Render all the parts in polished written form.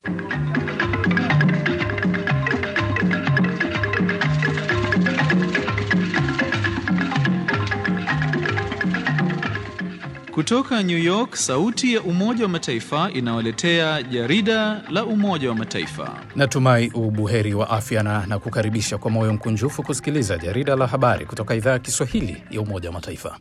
Kutoka New York, sauti ya Umoja wa Mataifa inawaletea jarida la Umoja wa Mataifa. Natumai ubuheri wa afya na kukaribisha kwa moyo mkunjufu kusikiliza jarida la habari kutoka idhaa ya Kiswahili ya Umoja wa Mataifa.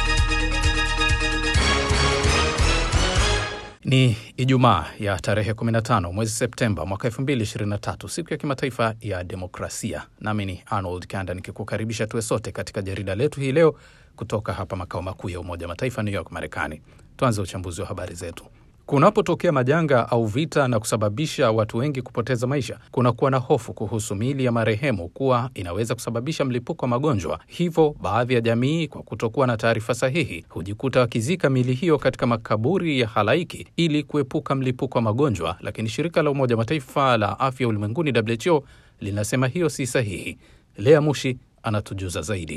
Ni Ijumaa ya tarehe 15 mwezi Septemba mwaka 2023, siku ya kimataifa ya demokrasia. Nami ni Arnold Kanda nikikukaribisha tuwe sote katika jarida letu hii leo kutoka hapa makao makuu ya Umoja wa Mataifa New York, Marekani. Tuanze uchambuzi wa habari zetu. Kunapotokea majanga au vita na kusababisha watu wengi kupoteza maisha, kunakuwa na hofu kuhusu miili ya marehemu kuwa inaweza kusababisha mlipuko wa magonjwa. Hivyo baadhi ya jamii, kwa kutokuwa na taarifa sahihi, hujikuta wakizika miili hiyo katika makaburi ya halaiki ili kuepuka mlipuko wa magonjwa. Lakini shirika la Umoja wa Mataifa la Afya Ulimwenguni WHO linasema hiyo si sahihi. Lea Mushi anatujuza zaidi.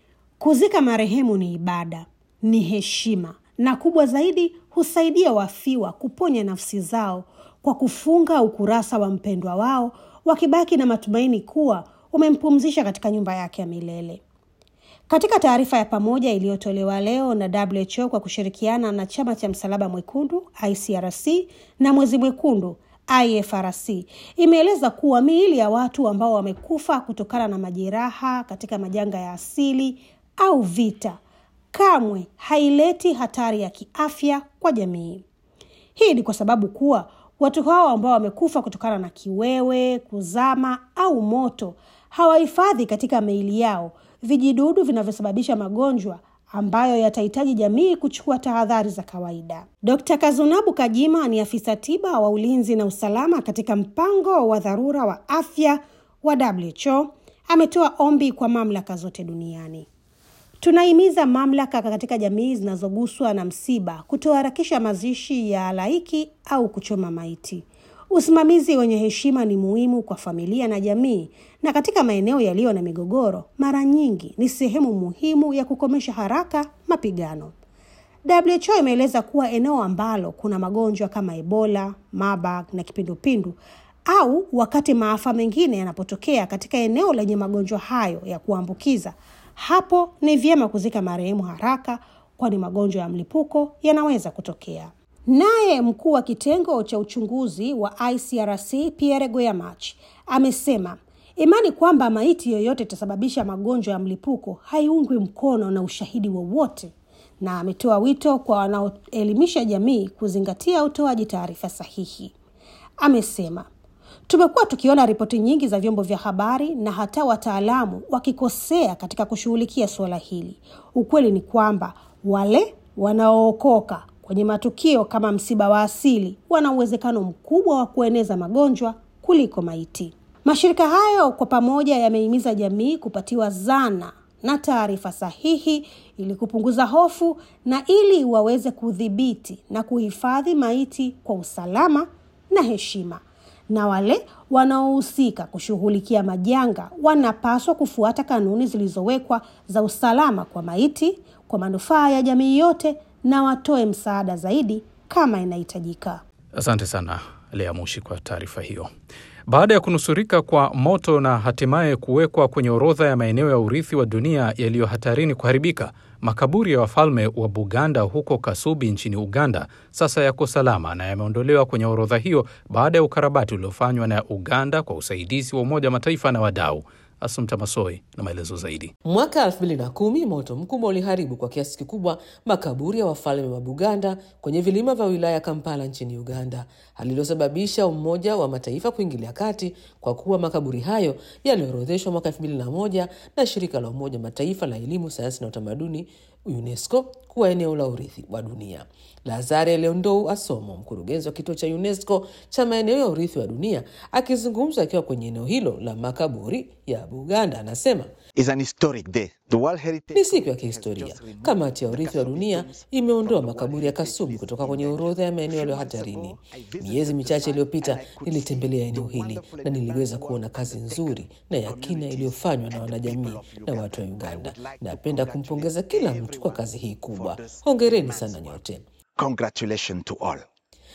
Kuzika marehemu ni ibada, ni heshima, na kubwa zaidi husaidia wafiwa kuponya nafsi zao kwa kufunga ukurasa wa mpendwa wao, wakibaki na matumaini kuwa umempumzisha katika nyumba yake ya milele. Katika taarifa ya pamoja iliyotolewa leo na WHO kwa kushirikiana na Chama cha Msalaba Mwekundu ICRC na Mwezi Mwekundu IFRC, imeeleza kuwa miili ya watu ambao wamekufa kutokana na majeraha katika majanga ya asili au vita kamwe haileti hatari ya kiafya kwa jamii. Hii ni kwa sababu kuwa watu hao ambao wamekufa kutokana na kiwewe, kuzama au moto hawahifadhi katika miili yao vijidudu vinavyosababisha magonjwa ambayo yatahitaji jamii kuchukua tahadhari za kawaida. Dr. Kazunabu Kajima ni afisa tiba wa ulinzi na usalama katika mpango wa dharura wa afya wa WHO. Ametoa ombi kwa mamlaka zote duniani. Tunahimiza mamlaka katika jamii zinazoguswa na msiba kutoharakisha mazishi ya halaiki au kuchoma maiti. Usimamizi wenye heshima ni muhimu kwa familia na jamii, na katika maeneo yaliyo na migogoro, mara nyingi ni sehemu muhimu ya kukomesha haraka mapigano. WHO imeeleza kuwa eneo ambalo kuna magonjwa kama Ebola, Marburg na kipindupindu, au wakati maafa mengine yanapotokea katika eneo lenye magonjwa hayo ya kuambukiza, hapo ni vyema kuzika marehemu haraka, kwani magonjwa ya mlipuko yanaweza kutokea. Naye mkuu wa kitengo cha uchunguzi wa ICRC Pierre Goyamach amesema imani kwamba maiti yoyote itasababisha magonjwa ya mlipuko haiungwi mkono na ushahidi wowote, na ametoa wito kwa wanaoelimisha jamii kuzingatia utoaji taarifa sahihi. Amesema, tumekuwa tukiona ripoti nyingi za vyombo vya habari na hata wataalamu wakikosea katika kushughulikia suala hili. Ukweli ni kwamba wale wanaookoka kwenye matukio kama msiba wa asili wana uwezekano mkubwa wa kueneza magonjwa kuliko maiti. Mashirika hayo kwa pamoja yamehimiza jamii kupatiwa zana na taarifa sahihi ili kupunguza hofu na ili waweze kudhibiti na kuhifadhi maiti kwa usalama na heshima. Na wale wanaohusika kushughulikia majanga wanapaswa kufuata kanuni zilizowekwa za usalama kwa maiti kwa manufaa ya jamii yote, na watoe msaada zaidi kama inahitajika. Asante sana Lea Mushi kwa taarifa hiyo. Baada ya kunusurika kwa moto na hatimaye kuwekwa kwenye orodha ya maeneo ya urithi wa dunia yaliyo hatarini kuharibika, makaburi ya wafalme wa Buganda huko Kasubi nchini Uganda sasa yako salama na yameondolewa kwenye orodha hiyo baada ya ukarabati uliofanywa na Uganda kwa usaidizi wa Umoja wa Mataifa na wadau. Asumta Masoi na maelezo zaidi. Mwaka 2010 moto mkubwa uliharibu kwa kiasi kikubwa makaburi ya wafalme wa Buganda kwenye vilima vya wilaya Kampala nchini Uganda, halilosababisha Umoja wa Mataifa kuingilia kati kwa kuwa makaburi hayo yaliorodheshwa mwaka 2001 na shirika la Umoja wa Mataifa la elimu, sayansi na utamaduni UNESCO kuwa eneo la urithi wa dunia. Lazare Leondou Asomo, mkurugenzi wa kituo cha UNESCO cha maeneo ya urithi wa dunia, akizungumza akiwa kwenye eneo hilo la makaburi ya Buganda, anasema is an historic day. The World Heritage ni siku ya kihistoria. Kamati ya urithi wa dunia imeondoa makaburi ya Kasubi kutoka kwenye orodha ya maeneo yaliyo hatarini. Miezi michache iliyopita nilitembelea eneo hili na niliweza kuona kazi nzuri na ya kina iliyofanywa na wanajamii na watu wa Uganda. Napenda kumpongeza kila mtu kwa kazi hii kubwa. Hongereni sana nyote. Congratulations to all.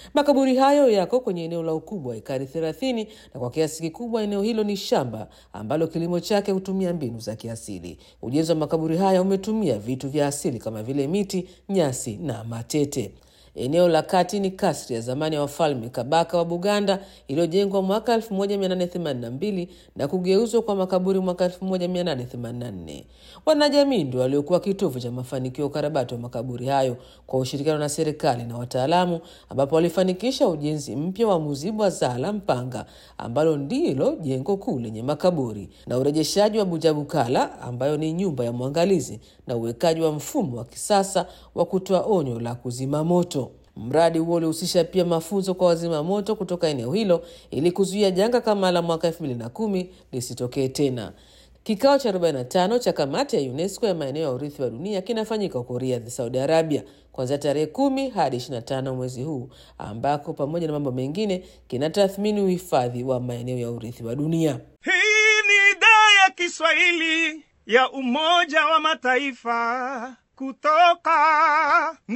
Makaburi hayo yako kwenye eneo la ukubwa wa ekari 30 na kwa kiasi kikubwa eneo hilo ni shamba ambalo kilimo chake hutumia mbinu za kiasili. Ujenzi wa makaburi haya umetumia vitu vya asili kama vile miti, nyasi na matete. Eneo la kati ni kasri ya zamani ya wafalme Kabaka wa Buganda iliyojengwa mwaka 1882 na kugeuzwa kwa makaburi mwaka 1884. Wanajamii ndio waliokuwa kitovu cha mafanikio ukarabati wa makaburi hayo kwa ushirikiano na serikali na wataalamu, ambapo walifanikisha ujenzi mpya wa Muzibwa Zala Mpanga ambalo ndilo jengo kuu lenye makaburi, na urejeshaji wa Bujabukala ambayo ni nyumba ya mwangalizi, na uwekaji wa mfumo wa kisasa wa kutoa onyo la kuzima moto. Mradi huo ulihusisha pia mafunzo kwa wazima moto kutoka eneo hilo ili kuzuia janga kama la mwaka 2010 lisitokee tena. Kikao cha 45 cha kamati ya UNESCO ya maeneo ya urithi wa dunia kinafanyika huko Riyadh, Saudi Arabia, kuanzia tarehe 10 hadi 25 mwezi huu, ambako pamoja na mambo mengine kinatathmini uhifadhi wa maeneo ya urithi wa dunia. Hii ni idhaa ya Kiswahili ya Umoja wa Mataifa kutoka New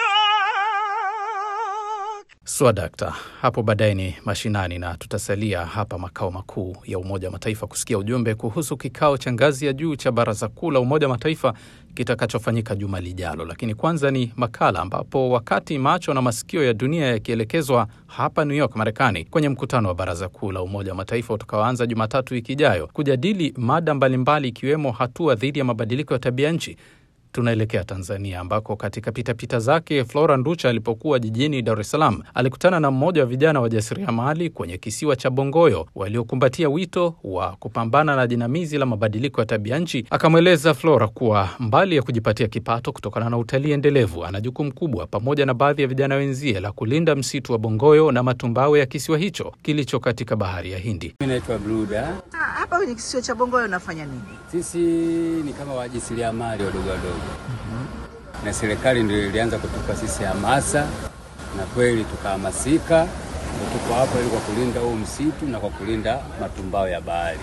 York. Swadakta, hapo baadaye ni mashinani na tutasalia hapa makao makuu ya Umoja wa Mataifa kusikia ujumbe kuhusu kikao cha ngazi ya juu cha Baraza Kuu la Umoja wa Mataifa kitakachofanyika juma lijalo. Lakini kwanza ni makala ambapo wakati macho na masikio ya dunia yakielekezwa hapa New York, Marekani, kwenye mkutano wa Baraza Kuu la Umoja wa Mataifa utakaoanza Jumatatu wiki ijayo kujadili mada mbalimbali ikiwemo hatua dhidi ya mabadiliko ya tabia nchi. Tunaelekea Tanzania ambako katika pitapita zake Flora Nducha alipokuwa jijini Dar es Salaam alikutana na mmoja wa vijana wajasiriamali kwenye kisiwa cha Bongoyo waliokumbatia wito wa kupambana na jinamizi la mabadiliko ya tabia nchi. Akamweleza Flora kuwa mbali ya kujipatia kipato kutokana na utalii endelevu, ana jukumu kubwa pamoja na baadhi ya vijana wenzie la kulinda msitu wa Bongoyo na matumbawe ya kisiwa hicho kilicho katika bahari ya Hindi. Mimi naitwa Bluda. Hapa kwenye kisiwa cha Bongoyo unafanya nini? Sisi ni kama wajasiriamali wadogo wadogo. Na serikali ndio ilianza kutupa sisi hamasa, na kweli tukahamasika. Tuko hapa ili kwa kulinda huu msitu na kwa kulinda matumbao ya bahari.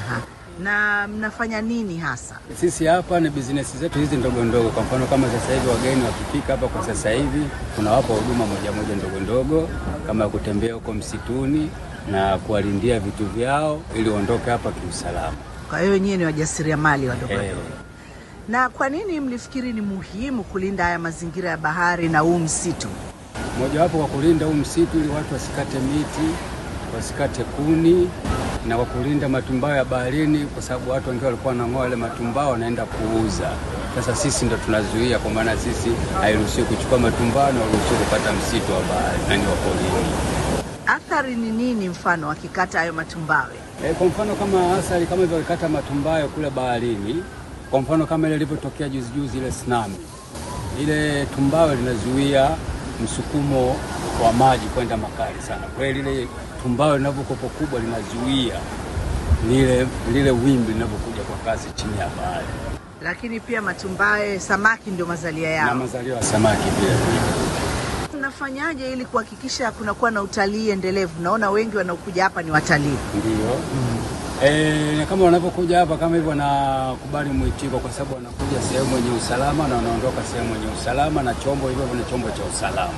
Na mnafanya nini hasa? Sisi hapa ni business zetu hizi ndogo ndogo. Kwa mfano kama sasa hivi wageni wakifika hapa kwa sasa hivi tunawapa huduma moja moja ndogo ndogo, kama kutembea huko msituni na kuwalindia vitu vyao ili waondoke hapa kiusalama. Kwa hiyo nyinyi ni wajasiriamali wadogo wadogo. Na kwa nini mlifikiri ni muhimu kulinda haya mazingira ya bahari na huu msitu? Moja wapo kwa kulinda huu msitu ili watu wasikate miti, wasikate kuni, na kwa kulinda matumbao ya baharini kwa sababu watu wengi walikuwa wanang'oa ile matumbao wanaenda kuuza. Sasa sisi ndo tunazuia, kwa maana sisi hairuhusiwi kuchukua matumbao na hairuhusiwi kupata msitu wa bahari na ni wa porini. Athari ni nini mfano wakikata hayo matumbawe? Kwa mfano kama athari kama hivyo wakikata matumbawe kule baharini, kwa mfano kama ile ilipotokea juzi ile tsunami. Ile tumbawe linazuia msukumo wa maji kwenda makali sana. Kwa hiyo ile tumbawe linapokuwa kubwa linazuia lile wimbi linapokuja kwa kasi chini ya bahari. Lakini pia matumbawe samaki ndio mazalia yao. Na mazalia ya samaki pia. Tunafanyaje ili kuhakikisha kunakuwa na utalii endelevu? Naona wengi wanaokuja hapa ni watalii. Ndio. Kama wanapokuja hapa kama hivyo wanakubali mwitiko, kwa sababu wanakuja sehemu yenye usalama na wanaondoka sehemu yenye usalama, na chombo hivyo ni chombo cha usalama.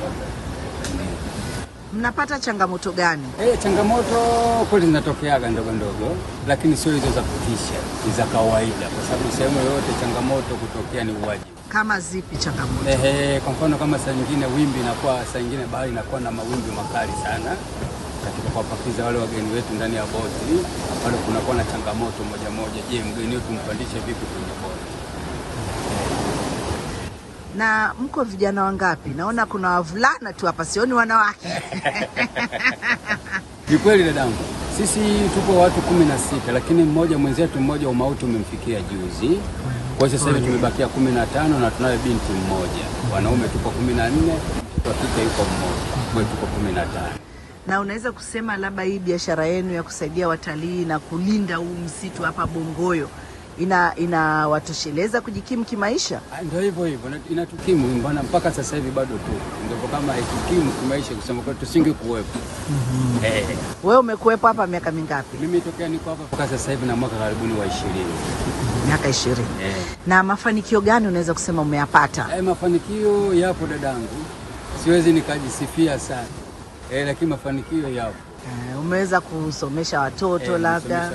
Mnapata changamoto gani? Changamoto kweli zinatokeaga ndogo ndogo, lakini sio hizo za kutisha, ni za kawaida, kwa sababu sehemu yote changamoto kutokea ni uwajibu. Kama zipi changamoto? Kwa mfano kama saa nyingine wimbi inakuwa, saa nyingine bahari inakuwa na mawimbi makali sana. Katika kuwapakiza wale wageni wetu ndani ya boti, wale kunakuwa na changamoto moja moja. Je, mgeni wetu mpandishe vipi kwenye boti? Na mko vijana wangapi? Naona kuna wavulana tu hapa, sioni wanawake. Ni kweli dadangu. Sisi tupo watu 16, lakini mwenzetu mmoja umauti umemfikia juzi. Kwa sasa hivi tumebakia 15 na tunayo binti mmoja. Wanaume tupo 14, kwa kike yuko mmoja. Kwa tupo 15. Na unaweza kusema labda hii biashara yenu ya kusaidia watalii na kulinda huu msitu hapa Bongoyo inawatosheleza kujikimu kimaisha? Ndio hivyo inatukimu, mbona mpaka sasa hivi bado tu. Ndio kama haitukimu kimaisha kusema kwa tusingekuwepo. Wewe umekuwepo hapa miaka mingapi? Mimi tokea niko hapa mpaka sasa hivi na mwaka karibuni wa 20. Miaka 20. Na mafanikio gani unaweza kusema umeyapata? Mafanikio yapo dadangu. Siwezi nikajisifia sana. Lakini mafanikio yapo. Umeweza kusomesha watoto labda?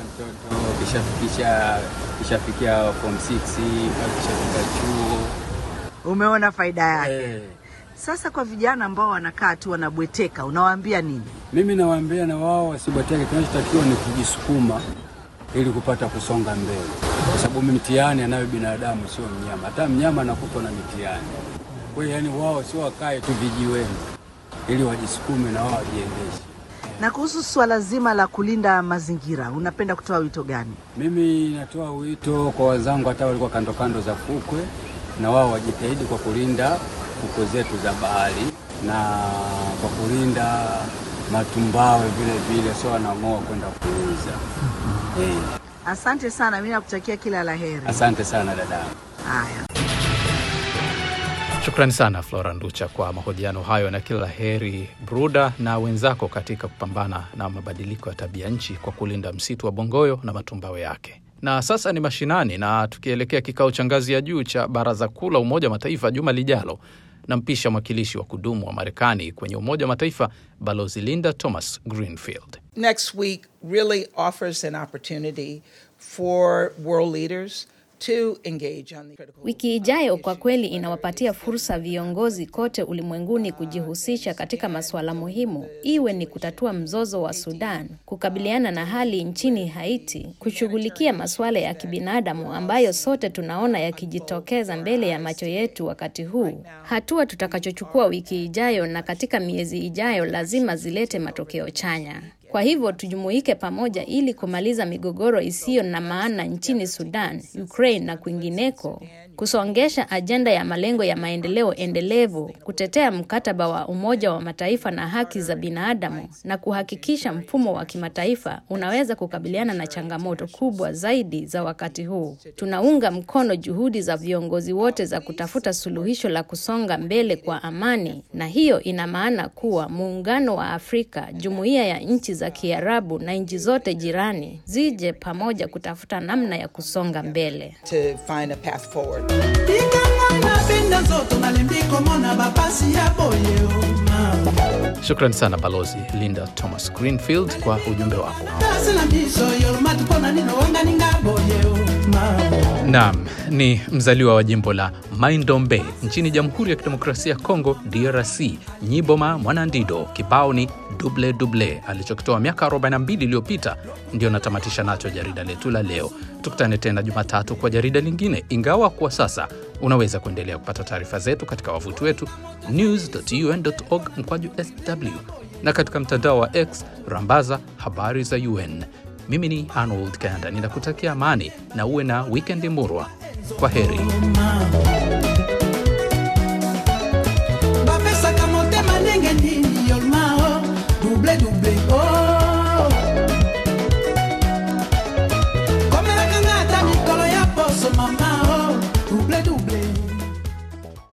Kishafikia form 6, kishafika chuo. Umeona faida yake. Sasa kwa vijana ambao wanakaa tu wanabweteka, unawaambia nini? Mimi nawaambia na wao wasibweteke, tunachotakiwa ni kujisukuma ili kupata kusonga mbele. Kwa sababu mtihani anayo binadamu, sio mnyama. Hata mnyama anakufa na mitihani. Kwa hiyo yani wao sio wakae tu vijiweni, ili wajisukume na wao wajiendeshe. Na kuhusu swala zima la kulinda mazingira, unapenda kutoa wito gani? Mimi natoa wito kwa wazangu hata walikuwa kando kando za fukwe, na wao wajitahidi kwa kulinda fukwe zetu za bahari na kwa kulinda matumbawe vile vile, sio wanang'oa kwenda kuuza. Asante sana, mimi nakutakia kila laheri. Asante sana dada. Haya. Shukrani sana Flora Nducha kwa mahojiano hayo, na kila heri Bruda na wenzako katika kupambana na mabadiliko ya tabia nchi kwa kulinda msitu wa Bongoyo na matumbawe yake. Na sasa ni mashinani, na tukielekea kikao cha ngazi ya juu cha Baraza Kuu la Umoja wa Mataifa juma lijalo, na mpisha mwakilishi wa kudumu wa Marekani kwenye Umoja wa Mataifa Balozi Linda Thomas Greenfield. Next week really offers an opportunity for world leaders to engage on the critical. Wiki ijayo kwa kweli inawapatia fursa viongozi kote ulimwenguni kujihusisha katika masuala muhimu, iwe ni kutatua mzozo wa Sudan, kukabiliana na hali nchini Haiti, kushughulikia masuala ya kibinadamu ambayo sote tunaona yakijitokeza mbele ya macho yetu wakati huu. Hatua tutakachochukua wiki ijayo na katika miezi ijayo lazima zilete matokeo chanya. Kwa hivyo tujumuike pamoja ili kumaliza migogoro isiyo na maana nchini Sudan, Ukraine na kwingineko, kusongesha ajenda ya malengo ya maendeleo endelevu, kutetea mkataba wa Umoja wa Mataifa na haki za binadamu, na kuhakikisha mfumo wa kimataifa unaweza kukabiliana na changamoto kubwa zaidi za wakati huu. Tunaunga mkono juhudi za viongozi wote za kutafuta suluhisho la kusonga mbele kwa amani, na hiyo ina maana kuwa Muungano wa Afrika, Jumuiya ya Nchi za Kiarabu na nchi zote jirani zije pamoja kutafuta namna ya kusonga mbele. To find a path forward. Shukrani sana Balozi Linda Thomas Greenfield kwa ujumbe wako. Naam, ni mzaliwa wa jimbo la Mai-Ndombe nchini Jamhuri ya Kidemokrasia ya Kongo DRC. Nyiboma Mwanandido, kibao ni Double Double alichokitoa miaka 42 iliyopita, ndio natamatisha nacho jarida letu la leo. Tukutane tena Jumatatu kwa jarida lingine, ingawa kwa sasa unaweza kuendelea kupata taarifa zetu katika wavuti wetu news.un.org/sw na katika mtandao wa X rambaza habari za UN. Mimi ni Arnold Kanda, ninakutakia amani na uwe na weekend murwa. Kwa heri.